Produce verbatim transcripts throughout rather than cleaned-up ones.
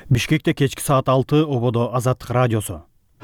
Бишкекте кечки саат алты ободо Азаттык радиосу.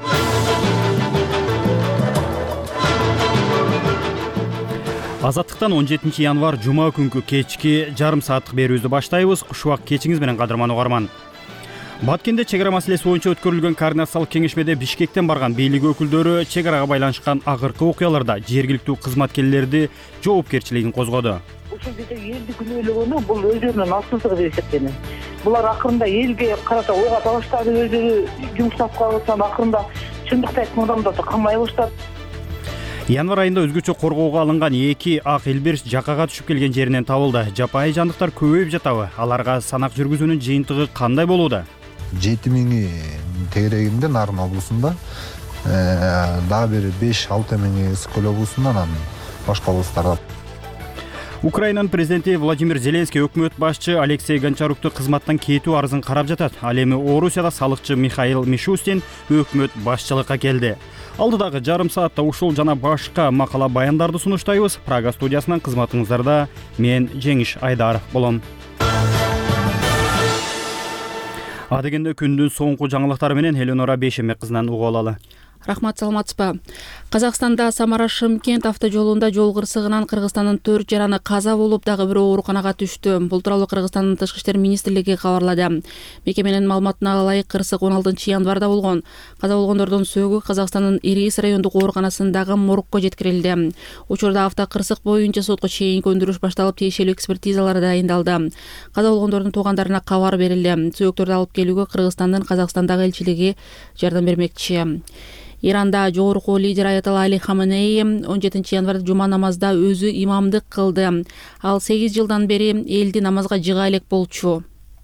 Азаттыктан он жетинчи январь жума күнкү кечки жарым сааттык берүүбүздү баштайбыз. Ушубак кечиңиз менен кадырман угарман. Баткенде чек ара маселеси боюнча өткөрүлгөн координациялык кеңешмеде Бишкектен барган бийлик өкүлдөрү чек арага байланышкан акыркы окуяларда жергиликтүү кызматкерлерди жоопкерчилигин козгоду. Ушул жерде элди күнөөлөгөнү бул өздөрүнүн аксыздыгы деп эсептейм. Булар акырында элге карата ойга талаштады, өздөрү жумуш тапкан болсо акырында чындыкты айткан адамдарды камай баштады. Январь айында өзгөчө коргоого алынган эки ак элбир жакага түшүп келген жеринен табылды. Жапайы жандыктар көбөйүп жатабы? Аларга санак жүргүзүүнүн жыйынтыгы кандай болууда? жети миңи тегерегинде Нарын облусунда, дагы бир беш алты миңи Ысык көл облусунда, анан башка облустарда. Украинанын президенти Владимир Зеленский өкмөт башчы Алексей Гончарукту кызматтан кетүү арызын карап жатат. Ал эми Орусияда салыкчы Михаил Мишустин өкмөт башчылыкка келди. Алдыдагы жарым саатта ушул жана башка макала баяндарды сунуштайбыз. Прага студиясынан кызматыңыздарда мен Жеңиш Айдар болом. Адегенде күндүн соңку жаңылыктары менен Эленора Бейшембек кызынан угуп алалы. Рахмат, саламатсызбы? Казакстанда Самара Шымкент автожолунда жол кырсыгынан Кыргызстандын төрт жараны каза болуп, дагы бирөө ооруканага түштү. Бул тууралуу Кыргызстандын Тышкы иштер министрлиги кабарлады. Мекеменин маалыматына ылайык, кырсык он алтынчы январда болгон. Каза болгондордун сөөгү Казакстандын Ирис райондук ооруканасындагы моргко жеткирилди. Учурда автокырсык боюнча сотко чейинки өндүрүш башталып, тиешелүү экспертизалар дайындалды. Каза болгондордун туугандарына кабар берилди. Сөөктөрдү алып келүүгө Кыргызстандын Казакстандагы элчилиги жардам бермекчи. Иранда жогорку лидер Аятолла Али Хаменеи он жетинчи январда жума намазда өзү имамдык кылды. Ал сегиз жылдан бери элди намазга жыга элек болчу.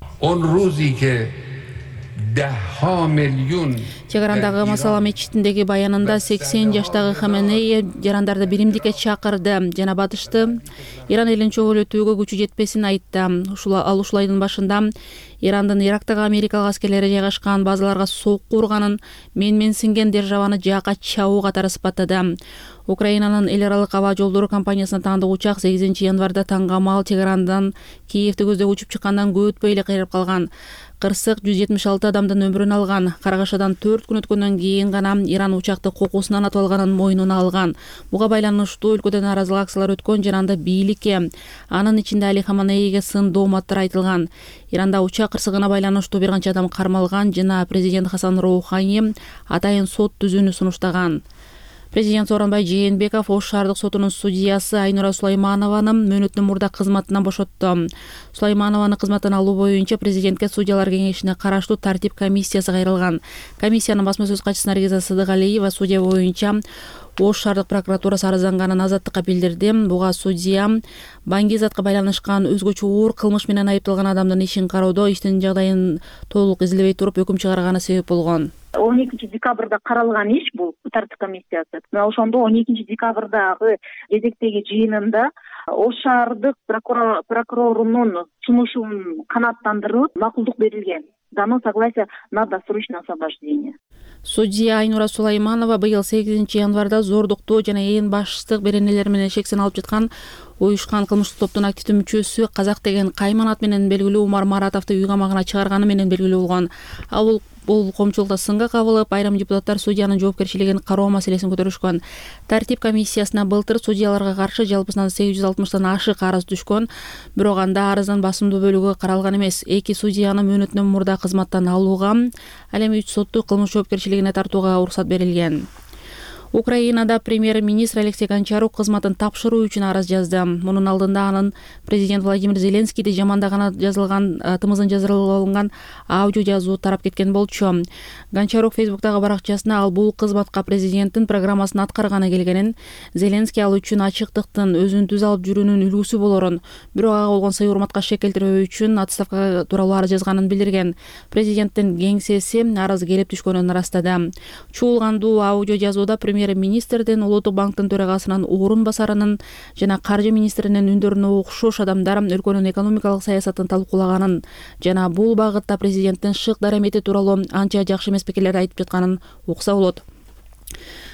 Чек арандагы Масала мечитиндеги баянында сексен жаштагы Хаменеи жарандарды биримдикке чакырды жана батышты Иран элин чөгөлөтүүгө күчү жетпесин айтты. Ал ушул айдын башында Ирандын Ирактагы америкалык аскерлери жайгашкан базаларга сокку урганын, менменсинген державаны жака чабуу катары сыпаттады. Украинанын эл аралык аба жолдору компаниясына таандык учак сегизинчи январда таңгамал чек арандан Киевти көздөп учуп чыккандан көп өтпөй эле кайрып калган. Кырсык жүз жетимиш алты адамдын өмүрүн алган. Карагашадан төрт күн өткөндөн кийин гана Иран учакты кокусунан атып алганын мойнуна алган. Буга байланыштуу өлкөдө нааразылык акциялар өткөн жана анда бийликке, анын ичинде Али Хаменеиге сын дооматтар айтылган. Иранда учак кырсыгына байланыштуу бир канча адам кармалган жана президент Хасан Роухани атайын сот түзүүнү сунуштаган. Президент Сооронбай Жээнбеков Ош шаардык сотунун судьясы Айнура Сулайманованы мөөнөттөн мурда кызматынан бошотту. Сулайманованы кызматтан алуу боюнча президентке судьялар кеңешине караштуу тартип комиссиясы кайрылган. Комиссиянын басма сөз катчысы Наргиза Сыдыгалиева судья боюнча Ош шаардык прокуратурасы арызданганын азаттыкка билдирди. Буга судья Баңгизатка байланышкан өзгөчө оор кылмыш менен айыпталган адамдын ишин кароодо иштин жагдайын толук изилбей туруп өкүм чыгарганы себеп болгон. он экинчи декабрда каралган иш бул тартип комиссиясы. Мына ошондо он экинчи декабрдагы кезектеги жыйынында Ош шаардык прокурорунун сунушун канааттандырып макулдук берилген. Дано согласие на досрочное освобождение. Судья Айнура Сулайманова быйыл сегизинчи январда зордуктоо жана ээн баштык беренелер менен шексин алып жаткан уюшкан кылмыштык топтун активдүү мүчөсү Казак деген кайманат менен белгилүү Умар Маратовду үй камагына чыгарганы менен белгилүү болгон. Ал бул коомчулукта сынга кабылып, айрым депутаттар судьянын жоопкерчилигин кароо маселесин көтөрүшкөн. Тартип комиссиясына былтыр судьяларга каршы жалпысынан сегиз жүз алтымыштан ашык арыз түшкөн. Бирок анда арыздын басымдуу бөлүгү каралган эмес. Эки судьяны мөөнөттөн мурда кызматтан алууга, ал эми үч сотту кылмыш жоопкерчилигине тартууга уруксат берилген. Украинада премьер-министр Алексей Гончарук кызматын тапшыруу үчүн арыз жазды. Мунун алдында анын президент Владимир Зеленскийди жамандаганы жазылган тымызын жаздырылып алынган аудио жазуу тарап кеткен болчу. Гончарук Фейсбуктагы баракчасына ал бул кызматка президенттин программасын аткарганы келгенин, Зеленский ал үчүн ачыктыктын, өзүн түз алып жүрүүнүн үлгүсү болорун, бирок ага болгон сый урматка шек келтирбөө үчүн отставка тууралуу арыз жазганын билдирген. Президенттин кеңсеси арыз келип түшкөнүн ырастады. Чуулгандуу аудио жазууда премьер-министрдин, Улуттук банктын төрагасынын орун басарынын жана каржы министринин үндөрүнө окшош адамдар өлкөнүн экономикалык саясатын талкуулаганын жана бул багытта президенттин шык дарамети тууралуу анча жакшы эмес пикирлерди айтып жатканын укса болот.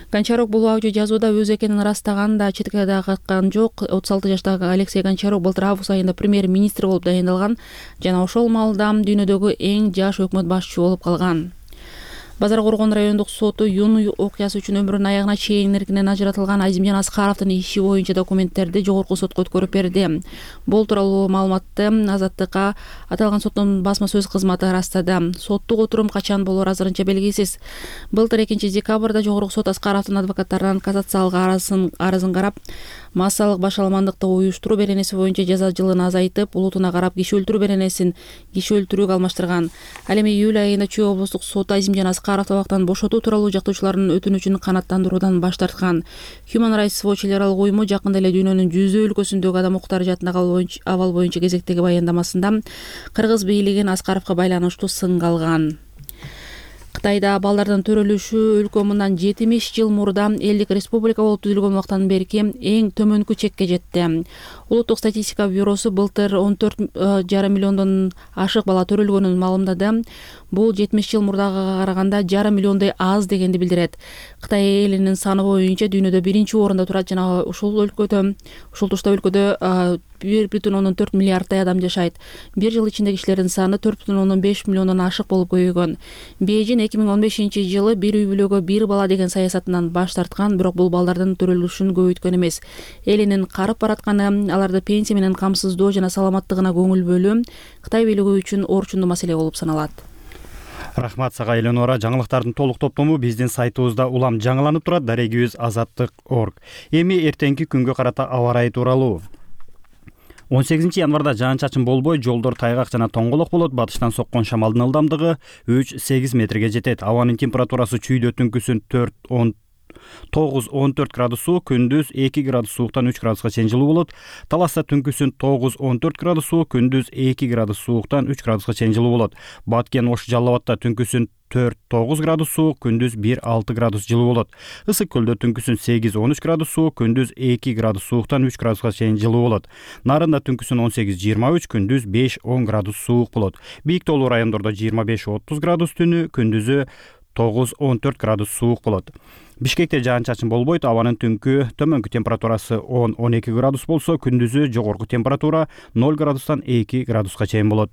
Гончарук бул аудио жазууда өз экенин ырастаган да четке да каккан жок. отуз алты жаштагы Алексей Гончарук былтыр август айында премьер-министр болуп дайындалган жана ошол маалда дүйнөдөгү эң жаш өкмөт башчысы болуп калган. Базар Коргон райондук соту Юн окуясы үчүн өмүрүнүн аягына чейин эркинен ажыратылган Азимжан Аскаровдун иши боюнча документтерди жогорку сотко өткөрүп берди. Бул тууралуу маалыматты Азаттыкка аталган соттун басма сөз кызматы ырастады. Соттук отурум качан болоору азырынча белгисиз. Былтыр экинчи декабрда жогорку сот Аскаровдун адвокаттарынан кассациялык арызын арызын карап, массалык башаламандыкты уюштуруу беренеси боюнча жаза жылын азайтып, улутуна карап киши өлтүрүү беренесин киши өлтүрүүгө алмаштырган. Ал эми июль айында Чүй облустук соту Азимжан Аскаров абактан бошотуу тууралуу жактоочулардын өтүнүчүн канааттандыруудан баш тарткан. Human Rights Watch эл аралык уюму жакында эле дүйнөнүн жүзөө өлкөсүндөгү адам укуктары жаатындагы абал боюнча кезектеги баяндамасында кыргыз бийлигин Аскаровго байланыштуу сынга алган. Кытайда балдардын төрөлүшү өлкө мындан жетимиш жыл мурда элдик республика болуп түзүлгөн убактан берки эң төмөнкү чекке жетти. Улуттук статистика бюросу былтыр он төрт жарым миллиондон ашык бала төрөлгөнүн маалымдады. Бул жетимиш жыл мурдагыга караганда жарым миллиондой аз дегенди билдирет. Кытай элинин саны боюнча дүйнөдө биринчи орунда турат жана ушул өлкөдө ушул тушта өлкөдө бир бүтүн ондон төрт миллиардтай адам жашайт. Бир жыл ичинде кишилердин саны төрт бүтүн ондон беш миллиондон ашык болуп көбөйгөн. Бейжин эки миң он бешинчи жылы бир үй бүлөгө бир бала деген саясатынан баш тарткан, бирок бул балдардын төрөлүшүн көбөйткөн эмес. Элинин карып баратканы, аларды пенсия менен камсыздоо жана саламаттыгына көңүл бөлүү Кытай бийлиги үчүн орчундуу маселе болуп саналат. Рахмат сага Эленора. Жаңылыктардын толук топтому биздин сайтыбызда улам жаңыланып турат. Дарегибиз азаттык точка орг. Эми эртеңки күнгө карата аба ырайы тууралуу. он сегизинчи январда жаан-чачын болбой, жолдор тайгак жана тоңголок болот. Батыштан соккон шамалдын ылдамдыгы үч сегиз метрге жетет. Абанын температурасы чүйдө түнкүсүн тогуз он төрт градус суук, күндүз эки градус сууктан үч градуска чейин жылуу болот. Таласта түнкүсүн тогуз он төрт градус суук, күндүз эки градус сууктан үч градуска чейин жылуу болот. Баткен Ош Жалал Абадта түнкүсүн төрт тогуз градус суук, күндүз бир алты градус жылуу болот. Ысык Көлдө түнкүсүн сегиз он үч градус суук, күндүз эки градус сууктан үч градуска чейин жылуу болот. Нарында түнкүсүн он сегиз жыйырма үч, күндүз беш он градус суук болот. Бийик тоолуу райондордо жыйырма беш отуз градус түнү, күндүзү тогуз он төрт градус суук болот. Бишкекте жаан-чачын болбойт. Абанын түнкү төмөнкү температурасы он он эки градус болсо, күндүзү жогорку температура ноль градустан эки градуска чейин болот.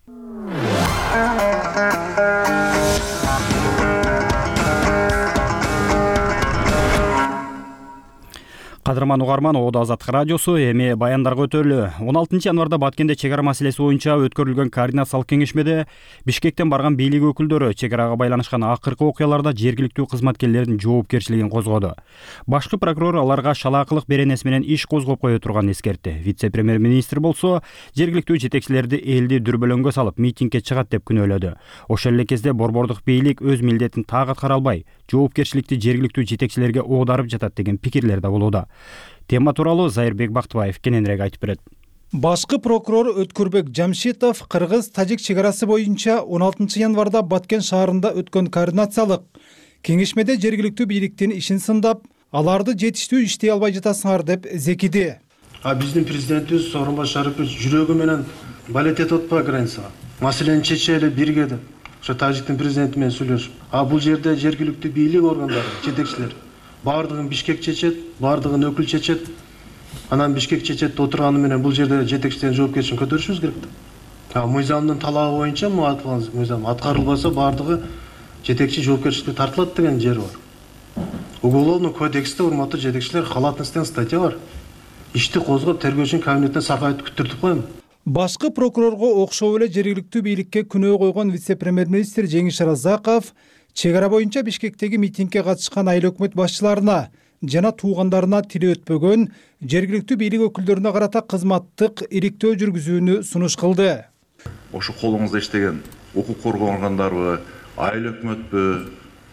Кадырман угарман, Оодо Азаттык радиосу эми баяндарга өтөлү. он алтынчы январда Баткенде чек ара маселеси боюнча өткөрүлгөн координациялык кеңешмеде Бишкектен барган бийлик өкүлдөрү чек арага байланышкан акыркы окуяларда жергиликтүү кызматкерлердин жоопкерчилигин козгоду. Башкы прокурор аларга шалаакылык беренеси менен иш козгоп кое турганын эскертти. Вице-премьер-министр болсо жергиликтүү жетекчилерди элди дүрбөлөңгө салып митингге чыгат деп күнөөлөдү. Ошол эле кезде борбордук бийлик өз милдетин так аткара албай, жоопкерчиликти жергиликтүү жетекчилерге оодарып жатат деген пикирлер да болууда. Тема тууралуу Зайырбек Бактыбаев кененирээк айтып берет. Башкы прокурор Өткөрбек Жамшитов кыргыз-тажик чек арасы боюнча он алтынчы январда Баткен шаарында өткөн координациялык кеңешмеде жергиликтүү бийликтин ишин сындап, аларды жетиштүү иштей албай жатасыңар деп зекиди. А биздин президентибиз Сооронбай Шарипович жүрөгү менен балет этип атпайбы границага? Маселени чечели бирге деп. Ошо тажиктин президенти менен сүйлөшүп. А бул жерде жергиликтүү бийлик органдары, жетекчилер баардыгын Бишкек чечет, баардыгын өкүл чечет. Анан Бишкек чечетте отурганы менен бул жерде жетекчилердин жоопкерчилигин көтөрүшүбүз керек да. А мыйзамдын талабы боюнча мыйзам аткарылбаса баардыгы жетекчи жоопкерчиликке тартылат деген жери бар. Уголовный кодексте урматтуу жетекчилер халатностен статья бар. Ишти козгоп тергөөчүнүн кабинетине сакайтып күттүртүп коем. Башкы прокурорго окшоо эле жергиликтүү бийликке күнөө койгон вице-премьер-министр Жеңиш Разаков чек ара боюнча Бишкектеги митингге катышкан айыл өкмөт башчыларына жана туугандарына тили өтпөгөн жергиликтүү бийлик өкүлдөрүнө карата кызматтык ириктөө жүргүзүүнү сунуш кылды. Ошо колуңузда иштеген укук коргоо органдарыбы, айыл өкмөтпү,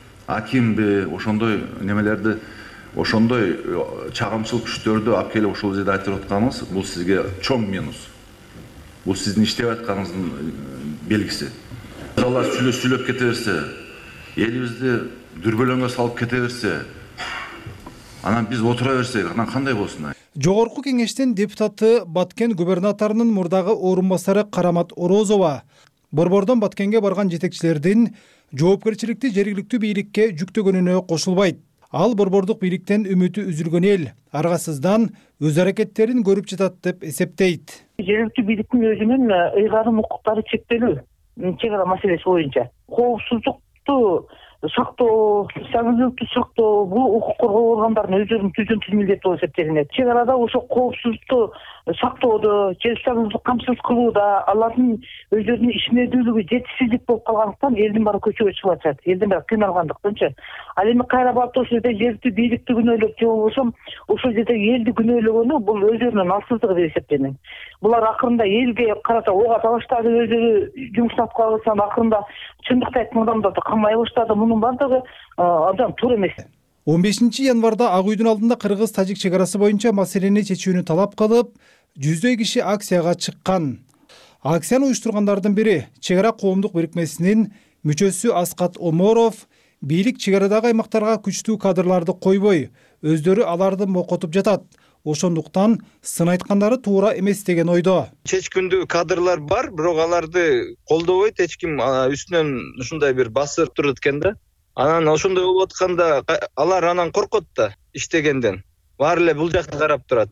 акимби, ошондой немелерди, ошондой чагымчыл күчтөрдү алып келип ошол жерде айтып атканыңыз бул сизге чоң минус. Бул сиздин иштеп атканыңыздын белгиси. Алар сүйлөп кете берсе, элибизди дүрбөлөңгө салып кете берсе, анан биз отура берсек, анан кандай болсун? Жогорку кеңештин депутаты Баткен губернаторунун мурдагы орун басары Карамат Орозова борбордон Баткенге барган жетекчилердин жоопкерчиликти жергиликтүү бийликке жүктөгөнүнө кошулбайт. Ал борбордук бийликтен үмүтү үзүлгөн эл аргасыздан өз аракеттерин көрүп жатат деп эсептейт. Жергиликтүү бийликтин өзүнүн ыйгарым укуктары чектелүү чек ара маселеси боюнча коопсуздукту сактоо, сагындыкты сактоо бул укук коргоо органдарынын өздөрүнүн түзүн милдети болуп эсептелинет. Чек арада ошо коопсуздукту сактоодо, сагындыкты камсыз кылууда алардын өздөрүнүн ишмердүүлүгү жетишсиздик болуп калгандыктан элдин баары көчөгө чыгып атышат. Элдин баары кыйналгандыктанчы. Ал эми кайра барып ошол жерде жергиликтүү бийликти күнөөлөп же болбосо ошол жердеги элди күнөөлөгөнү бул өздөрүнүн алсыздыгы деп эсептенет. Булар акырында элге карата ок ата баштады, өздөрү жумуштап калышсам акырында чындыкты айткан адамдарды камай баштады. Мунун баардыгы абдан туура эмес. он бешинчи январда Ак үйдүн алдында кыргыз-тажик чек арасы боюнча маселени чечүүнү талап кылып, жүздөй киши акцияга чыккан. Акцияны уюштургандардын бири чек ара коомдук бирикмесинин мүчөсү Аскат Оморов бийлик чек арадагы аймактарга күчтүү кадрларды койбой, өздөрү аларды мокотуп жатат. Ошондуктан сын айткандары туура эмес деген ойдо. Чечкиндүү кадрлар бар, бирок аларды колдобойт, эч ким үстүнөн ушундай бир басып турат экен да. Анан ошондой болуп атканда алар анан коркот да иштегенден. Баары эле бул жакты карап турат.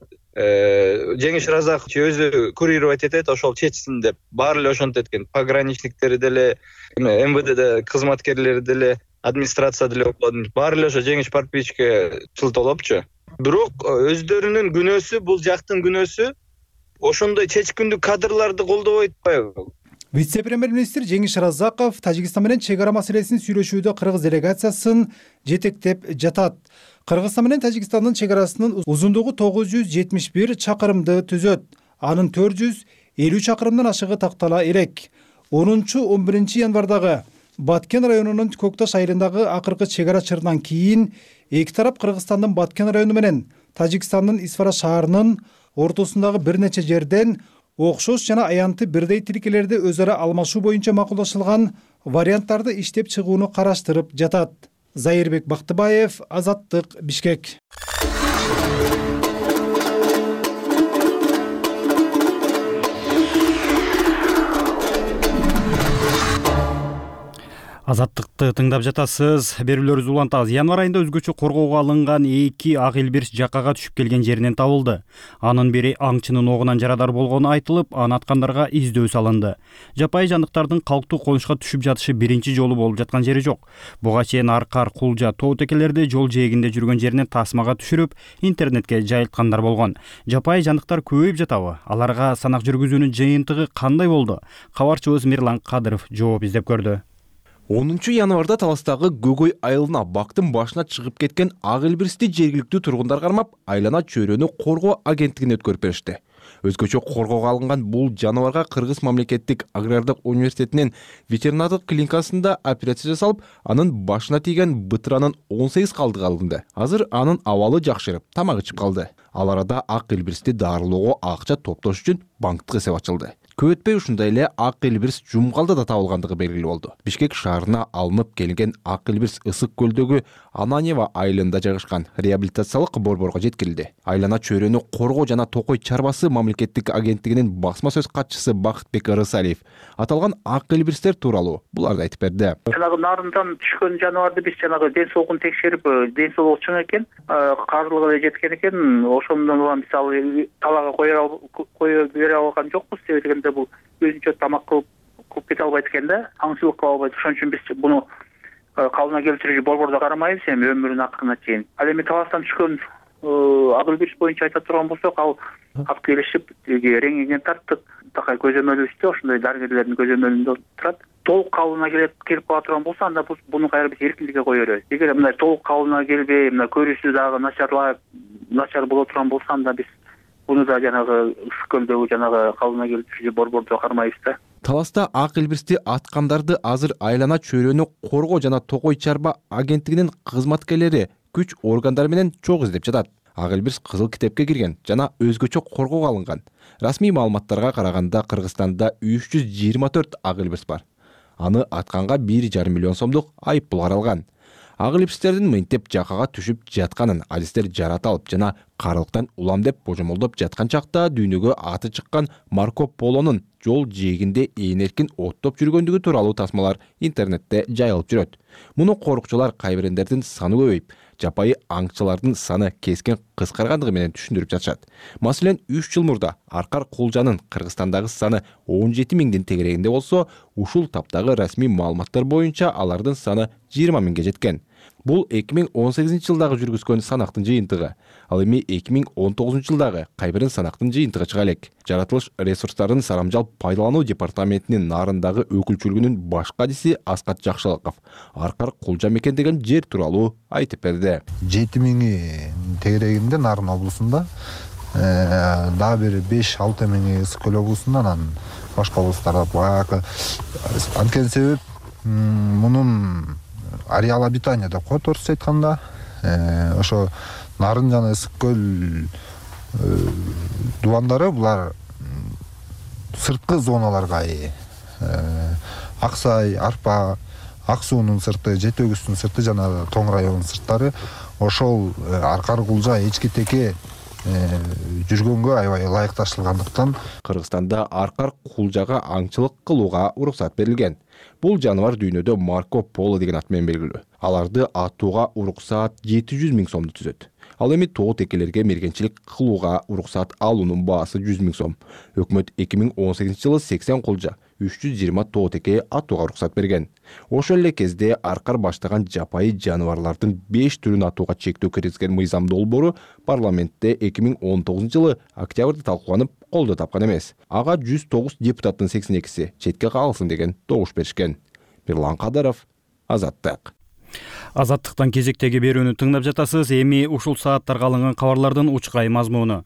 Жеңиш Разаков өзү курировать этет, ошол чечсин деп. Баары эле ошентет экен. Пограничниктери деле, эм вэ дэ кызматкерлери деле, администрация деле болду. Баары эле ошо Жеңиш Парпичке чылтоолопчу. Бирок өздөрүнүн күнөөсү, бул жактын күнөөсү ошондой чечкиндүү кадрларды колдобой атпайбы? Вице-премьер-министр Жеңиш Разаков Тажикстан менен чек ара маселесин сүйлөшүүдө кыргыз делегациясын жетектеп жатат. Кыргызстан менен Тажикстандын чек арасынын узундугу тогуз жүз жетимиш бир чакырымды түзөт. Анын төрт жүз элүү чакырымдан ашыгы тактала элек. онунчу он биринчи январдагы Баткен районунун Көкташ айылындагы акыркы чек ара чырынан кийин эки тарап Кыргызстандын Баткен району менен Тажикстандын Исфара шаарынын ортосундагы бир нече жерден окшош жана аянтты бирдей тилкелерди өз ара алмашуу боюнча макулдашылган варианттарды иштеп чыгууну караштырып жатат. Зайырбек Бактыбаев, Азаттык, Бишкек. Азаттыкты тыңдап жатасыз. Берүүлөрүбүздү улантабыз. Январ айында өзгөчө коргоого алынган эки ак элбирс жакага түшүп келген жеринен табылды. Анын бири аңчынын огунан жарадар болгону айтылып, анын аткандарга издөө салынды. Жапайы жандыктардын калктуу конушка түшүп жатышы биринчи жолу болуп жаткан жери жок. Буга чейин Аркар, Кулжа, Тоо текелерди жол жээгинде жүргөн жеринен тасмага түшүрүп, интернетке жайылткандар болгон. Жапайы жандыктар көбөйүп жатабы? Аларга санак жүргүзүүнүн жыйынтыгы кандай болду? Кабарчыбыз Мирлан Кадыров жооп издеп көрдү. онунчу январда Таластагы Гөгөй айылына бактын башына чыгып кеткен ак элбирсти жергиликтүү тургундар кармап, айлана чөйрөнү коргоо агенттигине өткөрүп беришти. Өзгөчө коргоого алынган бул жаныбарга Кыргыз мамлекеттик агрардык университетинин ветеринардык клиникасында операция жасалып, анын башына тийген бытыранын он сегиз калдыгы алынды. Азыр анын абалы жакшырып, тамак ичип калды. Ал арада ак элбирсти дарылоого акча топтош үчүн банктык эсеп ачылды. Көп өтпөй ушундай эле ак элбирс Жумгалда да табылгандыгы белгилүү болду. Бишкек шаарына алынып келген ак элбирс Ысык көлдөгү Ананьева айылында жайгашкан реабилитациялык борборго жеткирилди. Айлана чөйрөнү коргоо жана токой чарбасы мамлекеттик агенттигинин басма сөз катчысы Бакытбек Ырысалиев аталган ак элбирстер тууралуу буларды айтып берди. Жанагы нарындан түшкөн жаныбарды биз жанагы ден соолугун текшерип, ден соолугу чың экен, каржылыгы да жеткен экен, ошондон улам биз ал талаага кое бере алган жокпуз себеби бул өзүнчө тамак кылып кылып кете албайт экен да, аңчылык кыла албайт. Ошон үчүн биз буну калыбына келтирүүчү борбордо карамайбыз эми өмүрүнүн акырына чейин. Ал эми таластан түшкөн ак элбирс боюнча айта турган болсок, ал алып келишип рентгенге тарттык. Такай көзөмөлүбүздө ошондой дарыгерлердин көзөмөлүндө турат. Толук калыбына келип кала турган болсо, анда буну кайра биз эркиндикке кое беребиз. Эгер мындай толук калыбына келбей, мына көрүүсү дагы начарлап, начар боло турган болсо, анда биз буну да жанагы Ысык көлдөгү жанагы калыбына келтирүүчү борбордо кармайбыз да. Таласта ак элбирсти аткандарды азыр айлана чөйрөнү коргоо жана токой чарба агенттигинин кызматкерлери күч органдары менен чогуу издеп жатат. Ак элбирс кызыл китепке кирген жана өзгөчө коргоого алынган. Расмий маалыматтарга караганда Кыргызстанда үч жүз жыйырма төрт ак элбирс бар. Аны атканга бир жарым миллион сомдук айып пул каралган. Ак элбирстердин мынтип жакага түшүп жатканын адистер жарата алып жана карылыктан улам деп божомолдоп жаткан чакта дүйнөгө аты чыккан Марко Полонун жол жээгинде ээн эркин оттоп жүргөндүгү тууралуу тасмалар интернетте жайылып жүрөт. Муну корукчулар кайбирендердин саны көбөйүп, жапайы аңчылардын саны keskin кыскаргандыгы менен түшүндүрүп жатышат. Маселен, үч жыл мурда Аркар Кулжанын Кыргызстандагы саны он жети миңдин тегерегинде болсо, ушул таптагы расмий маалыматтар боюнча алардын саны жыйырма миңге жеткен. Бул эки миң он сегизинчи жылдагы жүргүзгөн санактын жыйынтыгы. Ал эми эки миң он тогузунчу жылдагы кайбирин санактын жыйынтыгы чыга элек. Жаратылыш ресурстарын сарамжал пайдалануу департаментинин нарындагы өкүлчүлүгүнүн баш кадиси Аскат Жакшылыков Аркар Кулжа мекендеген жер тууралуу айтып берди. жети миңи тегерегинде Нарын облусунда, дагы бир беш алты миңи Ысык көл облусунда, анан башка облустарда. Баягы анткени себеп мунун ареал обитания деп коет орусча айтканда. Ошо Нарын жана Ысык көл дубандары булар сырткы зоналарга ээ. Аксай, Арпа, Ак суунун сырты, Жети өгүздүн сырты жана Тоң районунун сырттары ошол Аркар Кулжа эчкитеке жүргөнгө аябай ылайыкташылгандыктан Кыргызстанда Аркар Кулжага аңчылык кылууга уруксат берилген. Бул жаныбар дүйнөдө Марко Поло деген ат менен белгилүү. Аларды атууга уруксат жети жүз миң сомду түзөт. Ал эми тоо текелерге мергенчилик кылууга уруксат алуунун баасы жүз миң сом. Өкмөт эки миң он сегизинчи жылы сексен кулжа, үч жүз жыйырма тоо теке атууга уруксат берген. Ошол эле кезде Аркар баштаган жапайы жаныбарлардын беш түрүн атууга чектөө киргизген мыйзам долбоору парламентте эки миң он тогузунчу жылы октябрда талкууланып, колдоо тапкан эмес. Ага жүз тогуз депутаттын сексен экиси четке кагылсын деген добуш беришкен. Мирлан Кадаров, Азаттык. Азаттыктан кезектеги берүүнү тыңдап жатасыз. Эми ушул сааттарга алынган кабарлардын учкай мазмуну.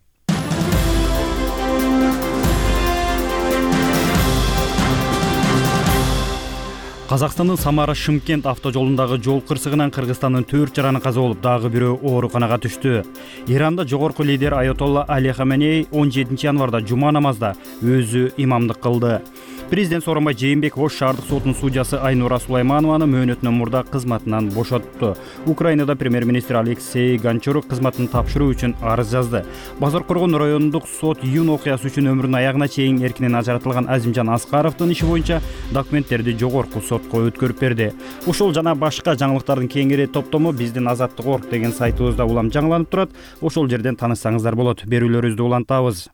Казакстандын Самара-Шымкент автожолундагы жол кырсыгынан Кыргызстандын төрт жараны каза болуп, дагы бирөө ооруканага түштү. Иранда жогорку лидер Аятолла Али Хаменей он жетинчи январда жума намазда өзү имамдык кылды. Президент Сооронбай Жээнбеков Ош шаардык сотунун судьясы Айнура Сулайманованы мөөнөтүнөн мурда кызматынан бошотту. Украинада премьер-министр Алексей Гончарук кызматын тапшыруу үчүн арыз жазды. Базар Коргон райондук сот июнь окуясы үчүн өмүрүнүн аягына чейин эркинен ажыратылган Азимжан Аскаровдун иши боюнча документтерди жогорку сотко өткөрүп берди. Ушул жана башка жаңылыктардын кеңири топтому биздин азаттык орг деген сайтыбызда улам жаңыланып турат. Ошол жерден таанышсаңыздар болот. Берүүлөрүбүздү улантабыз.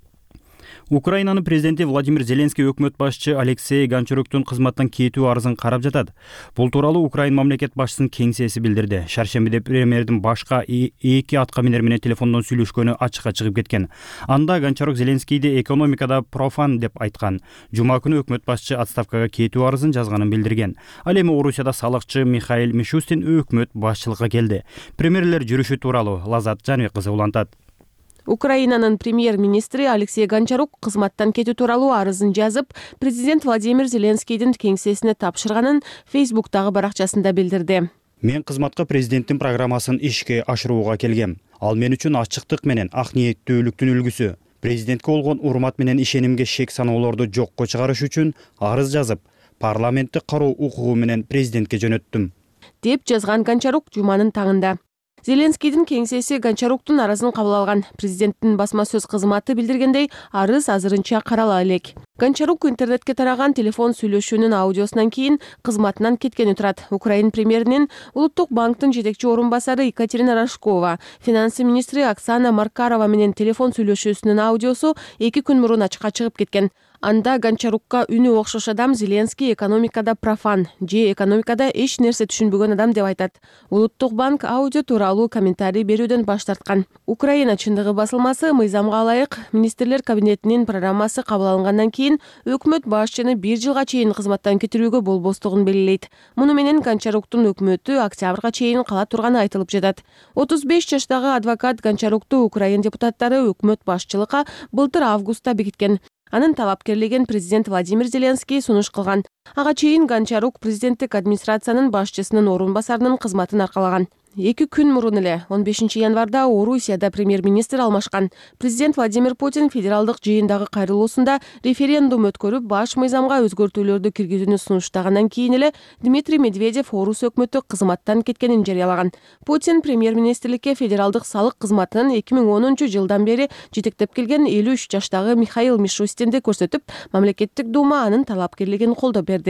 Украинанын президенти Владимир Зеленский өкмөт башчы Алексей Гончаруктун кызматтан кетүү арызын карап жатат. Бул тууралуу Украин мамлекет башчысынын кеңсеси билдирди. Шаршембиде премьердин башка эки атка минер менен телефондон сүйлөшкөнү ачыкка чыгып кеткен. Анда Гончарук Зеленскийди экономикада профан деп айткан. Жума күнү өкмөт башчы отставкага кетүү арызын жазганын билдирген. Ал эми Орусияда салыкчы Михаил Мишустин өкмөт башчылыкка келди. Премьерлер жүрүшү тууралуу Лазат Жанбек кызы улантат. Украинанын премьер-министри Алексей Гончарук кызматтан кетүү тууралуу арызын жазып, президент Владимир Зеленскийдин кеңсесине тапшырганын Фейсбуктагы баракчасында билдирди. Мен кызматка президенттин программасын ишке ашырууга келгем. Ал мен үчүн ачыктык менен ак ниеттүүлүктүн үлгүсү. Президентке болгон урмат менен ишенимге шек саноолорду жокко чыгарыш үчүн арыз жазып, парламентти кароо укугу менен президентке жөнөттүм, деп жазган Гончарук жуманын таңында. Зеленскийдин кеңсеси Гончаруктун арызын кабыл алган. Президенттин басма сөз кызматы билдиргендей, арыз азырынча карала элек. Гончарук интернетке тараган телефон сүйлөшүүнүн аудиосунан кийин кызматынан кеткени турат. Украин премьеринин Улуттук банктын жетекчи орун басары Екатерина Рожкова, финансы министри Оксана Маркарова менен телефон сүйлөшүүсүнүн аудиосу эки күн мурун ачыкка чыгып кеткен. Анда Гончарукка үнү окшош адам Зеленский экономикада профан, же экономикада эч нерсе түшүнбөгөн адам деп айтат. Улуттук банк аудио тууралуу комментарий берүүдөн баш тарткан. Украина чындыгы басылмасы мыйзамга ылайык министрлер кабинетинин программасы кабыл алынгандан кийин өкмөт башчыны бир жылга чейин кызматтан кетирүүгө болбостугун белгилейт. Муну менен Гончаруктун өкмөтү октябрга чейин кала турганы айтылып жатат. отуз беш жаштагы адвокат Гончарукту Украин депутаттары өкмөт башчылыкка былтыр августта бекиткен. Анын талапкерлигин президент Владимир Зеленский сунуш кылган. Ага чейин Гончарук президенттик администрациянын башчысынын орун басарынын кызматын аркалаган. Эки күн мурун эле он бешинчи январда Орусияда премьер-министр алмашкан. Президент Владимир Путин федералдык жыйындагы кайрылуусунда референдум өткөрүп, баш мыйзамга өзгөртүүлөрдү киргизүүнү сунуштагандан кийин эле Дмитрий Медведев Орус өкмөтү кызматтан кеткенин жарыялаган. Путин премьер-министрликке федералдык салык кызматынын эки миң онунчу жылдан бери жетектеп келген элүү үч жаштагы Михаил Мишустинди көрсөтүп, мамлекеттик дума анын талапкерлигин колдоп берди.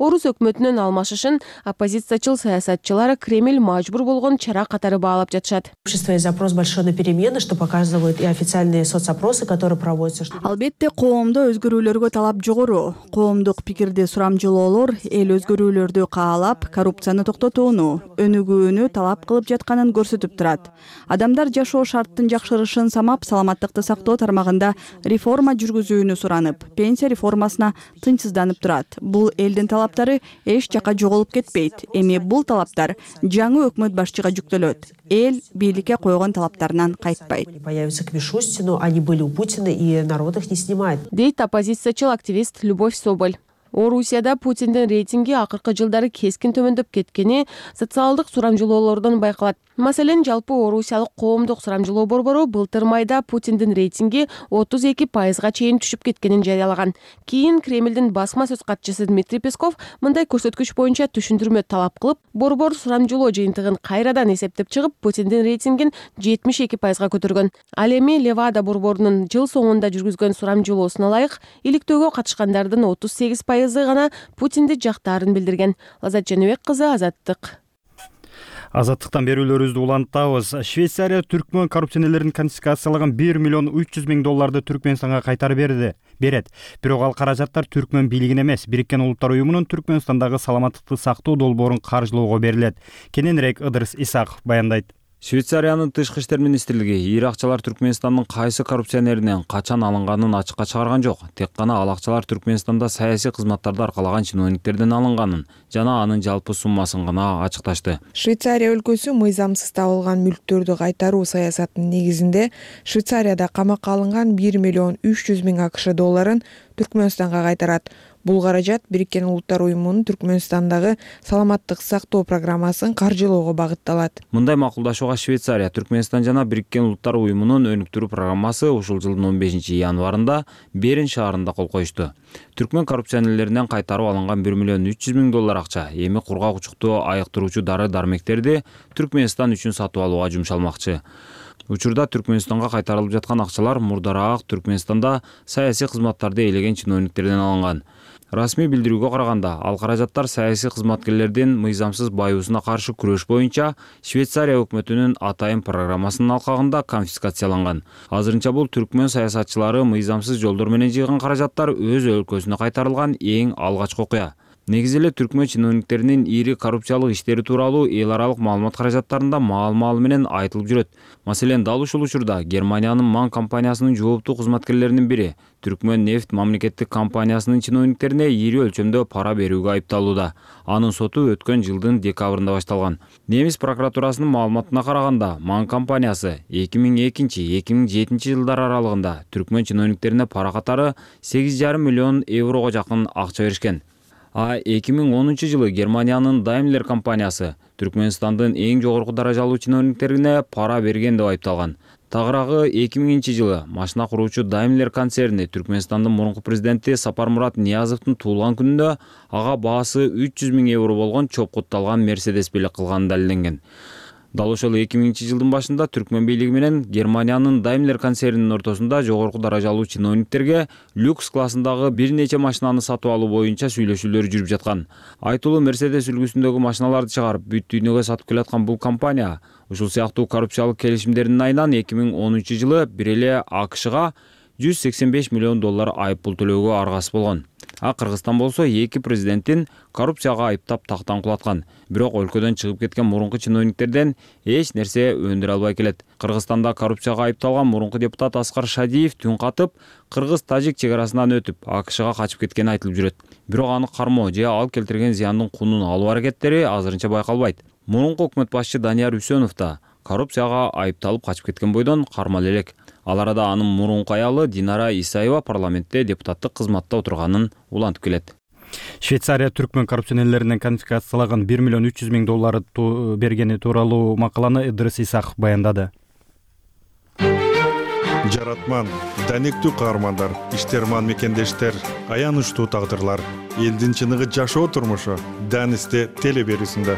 Орус өкмөтүнүн алмашышын оппозициячыл саясатчылар Кремль мажбур болгон чара катары баалап жатышат. Общество есть запрос большой на перемены, что показывают и официальные соцопросы, которые проводятся. Албетте коомдо өзгөрүүлөргө талап жогору. Коомдук пикирди сурамжылоолор эл өзгөрүүлөрдү каалап, коррупцияны токтотууну, өнүгүүнү талап кылып жатканын көрсөтүп турат. Адамдар жашоо шарттын жакшырышын самап, саламаттыкты сактоо тармагында реформа жүргүзүүнү суранып, пенсия реформасына тынчсызданып турат. Бул элдин талаптары эч жака жоголуп кетпейт. Эми бул талаптар жаңы өкмөт башчыга жүктөлөт. Эл бийликке койгон талаптарынан кайтпайт. Появятся к Мишустину, они были у Путина, и народ их не снимает. Дейт оппозициячыл активист Любовь Соболь. Орусияда Путиндин рейтинги акыркы жылдары кескин төмөндөп кеткени социалдык сурамжылоолордон байкалат. Маселен, жалпы Орусиялык коомдук сурамжылоо борбору былтыр майда Путиндин рейтинги отуз эки пайызга чейин түшүп кеткенин жарыялаган. Кийин Кремлдин басма сөз катчысы Дмитрий Песков мындай көрсөткүч боюнча түшүндүрмө талап кылып, борбор сурамжылоо жыйынтыгын кайрадан эсептеп чыгып, Путиндин рейтингин жетимиш эки пайызга көтөргөн. Ал эми Левада борборунун жыл соңунда жүргүзгөн сурамжылоосуна ылайык иликтөөгө катышкандардын отуз сегиз пайызы гана Путинди жактаарын билдирген. Лазат Жаныбек кызы, Азаттык. Азаттыктан берүүлөрүбүздү улантабыз. Швейцария түркмөн коррупционерлерин конфискациялаган бир миллион үч жүз миң долларды Түркмөнстанга кайтарып берди. Берет. Бирок ал каражаттар түркмөн бийлигине эмес, Бириккен Улуттар уюмунун Түркмөнстандагы саламаттыкты сактоо долбоорун каржылоого берилет. Кененирээк Ыдырыс Исаков баяндайт. Швейцариянын тышкы иштер министрлиги ийри акчалар Түркмөнстандын кайсы коррупционеринен качан алынганын ачыкка чыгарган жок. Тек гана ал акчалар Түркмөнстанда саясий кызматтарды аркалаган чиновниктерден алынганын жана анын жалпы суммасын гана ачыкташты. Швейцария өлкөсү мыйзамсыз табылган мүлктөрдү кайтаруу саясатынын негизинде Швейцарияда камакка алынган бир миллион үч жүз миң АКШ долларын Түркмөнстанга кайтарат. Бул каражат Бириккен Улуттар уюмунун Түркмөнстандагы саламаттык сактоо программасын каржылоого багытталат. Мындай макулдашууга Швейцария, Түркмөнстан жана Бириккен Улуттар уюмунун өнүктүрүү программасы ушул жылдын он бешинчи январында Берин шаарында кол коюшту. Түркмөн коррупционерлеринен кайтарып алынган бир миллион үч жүз миң доллар акча эми кургак учукту айыктыруучу дары-дармектерди Түркмөнстан үчүн сатып алууга жумшалмакчы. Учурда Түркмөнстанга кайтарылып жаткан акчалар мурдараак Түркмөнстанда саясий кызматтарды ээлеген чиновниктерден алынган. Расмий билдирүүгө караганда, ал каражаттар саясий кызматкерлердин мыйзамсыз байуусуна каршы күрөш боюнча Швейцария өкмөтүнүн атайын программасынын алкагында конфискацияланган. Азырынча бул түркмөн саясатчылары мыйзамсыз жолдор менен жыйган каражаттар өз өлкөсүнө кайтарылган эң алгачкы окуя. Негизи эле түркмөн чиновниктеринин ири коррупциялык иштери тууралуу эл аралык маалымат каражаттарында маал-маал менен айтылып жүрөт. Маселен, дал ушул учурда Германиянын Ман компаниясынын жооптуу кызматкерлеринин бири Түркмөн нефть мамлекеттик компаниясынын чиновниктерине ири өлчөмдө пара берүүгө айыпталууда. Анын соту өткөн жылдын декабрында башталган. Немис прокуратурасынын маалыматына караганда, Ман компаниясы эки миң экинчи — эки миң жетинчи жылдар аралыгында түркмөн чиновниктерине пара катары сегиз жарым миллион еврого жакын акча беришкен. А эки миң онунчу жылы Германиянын Daimler компаниясы Түркмөнстандын эң жогорку даражалуу чиновниктерине пара берген деп айыпталган. Тагыраагы эки миңинчи жылы машина куруучу Daimler концерни Түркмөнстандын мурунку президенти Сапармурат Ниязовдун туулган күнүндө ага баасы үч жүз миң евро болгон чопкутталган Мерседес белек кылганы далилденген. Дал ошол эки миңинчи жылдын башында түркмөн бийлиги менен Германиянын Daimler концернинин ортосунда жогорку даражалуу чиновниктерге люкс классындагы бир нече машинаны сатып алуу боюнча сүйлөшүүлөр жүрүп жаткан. Айтылуу Мерседес үлгүсүндөгү машиналарды чыгарып, бүт дүйнөгө сатып келаткан бул компания ушул сыяктуу коррупциялык келишимдердин айынан эки миң онунчу жылы бир эле АКШга жүз сексен беш миллион доллар айыппул төлөөгө аргасыз болгон. А Кыргызстан болсо эки президенттин коррупцияга айыптап тактан кулаткан. Бирок өлкөдөн чыгып кеткен мурунку чиновниктерден эч нерсе өндүрө албай келет. Кыргызстанда коррупцияга айыпталган мурунку депутат Аскар Шадиев түн катып, кыргыз-тажик чек арасынан өтүп, АКШга качып кеткени айтылып жүрөт. Бирок аны кармоо же ал келтирген зыяндын кунун алуу аракеттери азырынча байкалбайт. Мурунку өкмөт башчы Данияр Үсөнов да коррупцияга айыпталып качып кеткен бойдон кармал элек. Ал арада анын мурунку аялы Динара Исаева парламентте депутаттык кызматта отурганын улантып келет. Швейцария түркмөн коррупционерлеринен конфискациялаган бир миллион үч жүз миң доллар бергени тууралуу макаланы Ыдырыс Исаков баяндады. Жаратман, даниктүү каармандар, иштерман мекендештер, аянычтуу тагдырлар, элдин чыныгы жашоо турмушу Данисте теле берүүсүндө.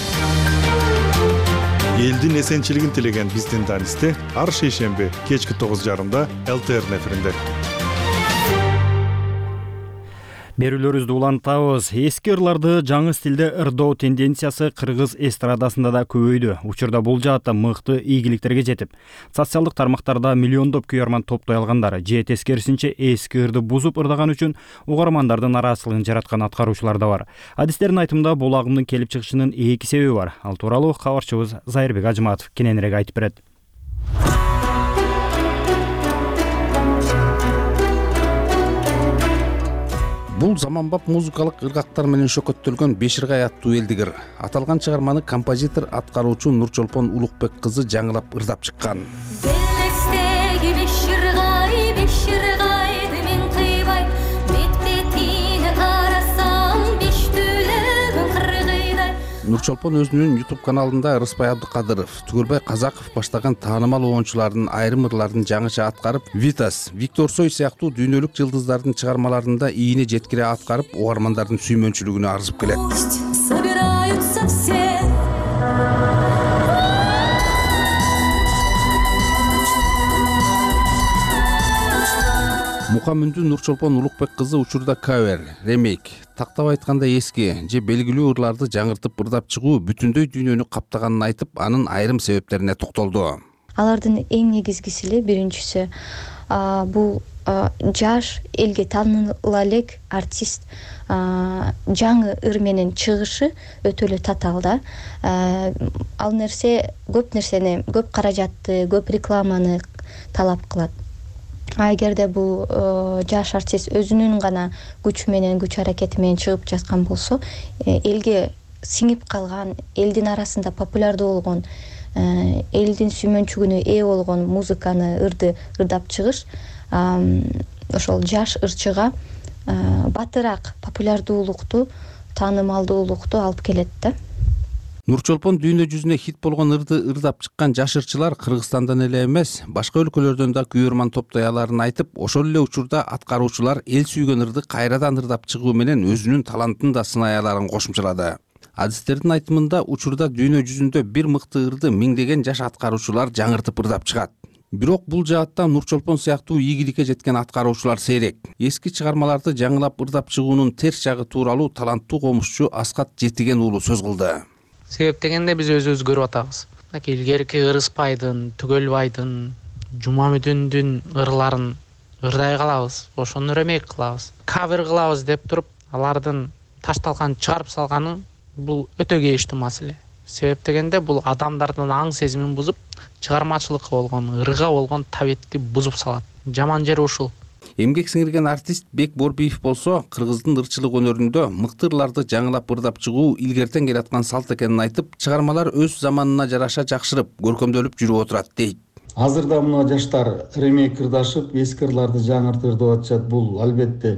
Элдин эсенчилигин тилеген биздин Данисте ар шейшемби кечки тогуз жарымда эл тэ эр эфиринде. Берүүлөрүбүздү улантабыз. Эски ырларды жаңы стилде ырдоо тенденциясы кыргыз эстрадасында да көбөйдү. Учурда бул жаатта мыкты ийгиликтерге жетип, социалдык тармактарда миллиондоп күйөрман топтой алгандар же тескерисинче эски ырды бузуп ырдаган үчүн угармандардын нараазычылыгын жараткан аткаруучулар да бар. Адистердин айтымында бул агымдын келип чыгышынын эки себеби бар. Ал тууралуу кабарчыбыз Зайырбек Ажыматов кененирээк айтып берет. Бул заманбап музыкалык ыргактар менен шөкөттөлгөн Беширгай аттуу элдик ыр. Аталган чыгарманы композитор, аткаруучу Нурчолпон Улукбек кызы жаңылап ырдап чыккан. Нурчолпон өзүнүн YouTube каналында Рыспай Абдыкадыров, Түгөлбай Казаков баштаган таанымал оончулардын айрым ырларын жаңыча аткарып, Витас, Виктор Сой сыяктуу дүйнөлүк жылдыздардын чыгармаларында ийине жеткире аткарып, угармандардын сүймөнчүлүгүнө арзып келет. Мукамүндү Нурчолпон Улукбек кызы учурда кавер, ремейк, тактап айтканда эски же белгилүү ырларды жаңыртып ырдап чыгуу бүтүндөй дүйнөнү каптаганын айтып, анын айрым себептерине токтолду. Алардын эң негизгиси эле биринчиси бул жаш, элге тааныла элек артист жаңы ыр менен чыгышы өтө эле татаал да. Ал нерсе көп нерсени, көп каражатты, көп рекламаны талап кылат. Эгерде бул жаш артист өзүнүн гана күчү менен, күч аракети менен чыгып жаткан болсо, элге сиңип калган, элдин арасында популярдуу болгон, элдин сүймөнчүгүнө ээ болгон музыканы, ырды ырдап чыгыш ошол жаш ырчыга батыраак популярдуулукту, таанымалдуулукту алып келет да. Нурчолпон дүйнө жүзүнө хит болгон ырды ырдап чыккан жаш ырчылар Кыргызстандан эле эмес, башка өлкөлөрдөн да күйөрман топтой аларын айтып, ошол эле учурда аткаруучулар эл сүйгөн ырды кайрадан ырдап чыгуу менен өзүнүн талантын да сынай аларын кошумчалады. Адистердин айтымында учурда дүйнө жүзүндө бир мыкты ырды миңдеген жаш аткаруучулар жаңыртып ырдап чыгат. Бирок бул жаатта Нурчолпон сыяктуу ийгиликке жеткен аткаруучулар сейрек. Эски чыгармаларды жаңылап ырдап чыгуунун терс жагы тууралуу таланттуу комузчу Аскат Жетиген уулу сөз кылды. Себеп дегенде биз өзүбүз көрүп атабыз. Илгерки Ырыспайдын, Түгөлбайдын, Жумамүдүндүн ырларын ырдай калабыз, ошону ремейк кылабыз. Кавер кылабыз деп туруп, алардын ташталган чыгарып салганы бул өтө кейиштүү маселе. Себеп дегенде бул адамдардын аң сезимин бузуп, чыгармачылыкка болгон, ырга болгон табетти бузуп салат. Жаман жери ушул. Эмгек сиңирген артист Бек Борбиев болсо, кыргыздын ырчылык өнөрүндө мыкты ырларды жаңылап ырдап чыгуу илгертен келаткан салт экенин айтып, чыгармалар өз заманына жараша жакшырып, көркөмдөлүп жүрүп отурат дейт. Азырда мына жаштар ремейк ырдашып, эски ырларды жаңыртып ырдап атышат. Бул албетте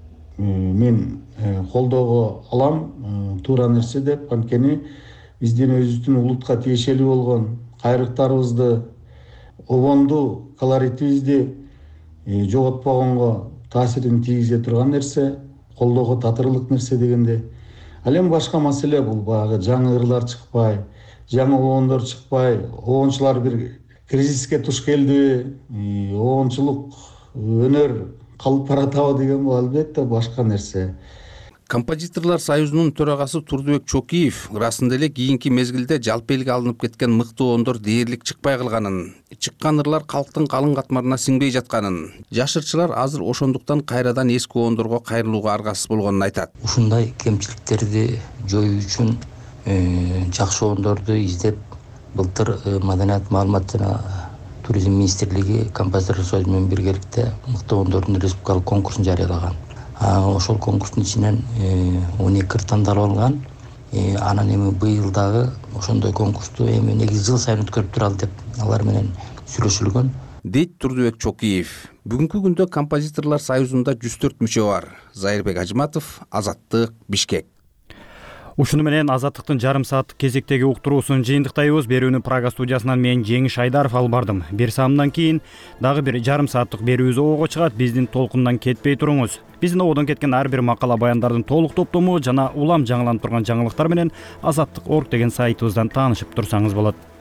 мен колдоого алам, туура нерсе деп, анткени биздин өзүбүздүн улутка тиешелүү болгон кайрыктарыбызды, обонду, колоритибизди жоготпогонго таасирин тийгизе турган нерсе, колдоого татырлык нерсе дегенде. Ал эми башка маселе бул баягы жаңы ырлар чыкпай, жаңы обондор чыкпай, обончулар бир кризиске туш келди, обончулук өнөр калып баратабы деген бул албетте башка нерсе. Композиторлор союзунун төрагасы Турдубек Чокиев ырасында эле кийинки мезгилде жалпы элге алынып кеткен мыкты оондор дээрлик чыкпай калганын, чыккан ырлар калктын калың катмарына сиңбей жатканын, жаш ырчылар азыр ошондуктан кайрадан эски оондорго кайрылууга аргасыз болгонун айтат. Ушундай кемчиликтерди жоюу үчүн жакшы оондорду издеп, былтыр Маданият, маалымат жана туризм министрлиги композиторлор союзу менен биргеликте мыкты оондордун республикалык конкурсун жарыялаган. Ошол конкурстун ичинен он эки ыр тандалып алынган. Анан эми быйыл дагы ошондой конкурсту эми негизи жыл сайын өткөрүп туралы деп алар менен сүйлөшүлгөн. Дейт Турдубек Чокиев. Бүгүнкү күндө композиторлор союзунда жүз төрт мүчө бар. Зайырбек Ажыматов, Азаттык, Бишкек. Ушуну менен Азаттыктын жарым сааттык кезектеги уктуруусун жыйынтыктайбыз. Берүүнү Прага студиясынан мен Жеңиш Айдаров алып бардым. Бир саамдан кийин дагы бир жарым сааттык берүүбүз ого чыгат. Биздин толкундан кетпей туруңуз. Биздин ободон кеткен ар бир макала баяндардын толук топтому жана улам жаңыланып турган жаңылыктар менен азаттык точка орг деген сайтыбыздан таанышып турсаңыз болот.